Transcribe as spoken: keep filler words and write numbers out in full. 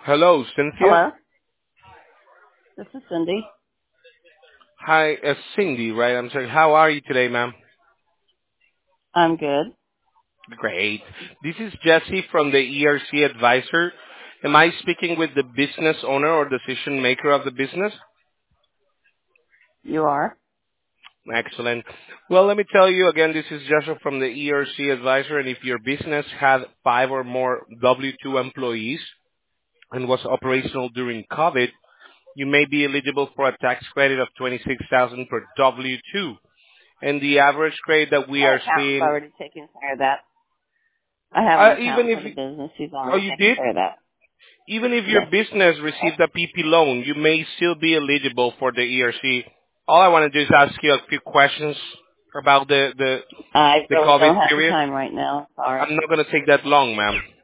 Hello, Cynthia. Hello, this is Cindy. Hi, uh, Cindy, right? I'm sorry. How are you today, ma'am? I'm good. Great. This is Jesse from the E R C Advisor. Am I speaking with the business owner or decision maker of the business? You are? Excellent. Well, let me tell you again, this is Joshua from the E R C Advisor, and if your business had five or more W two employees and was operational during COVID, you may be eligible for a tax credit of twenty-six thousand dollars per W two. And the average credit that we My are accountant's seeing, already taken care of that. I have an uh, even accountant if for the business who's oh, already you taken did, care of that. even if your Yes. business received a P P loan, you may still be eligible for the E R C. All I want to do is ask you a few questions about the the, I the really COVID don't have the period. time right now. Sorry. I'm not going to take that long, ma'am.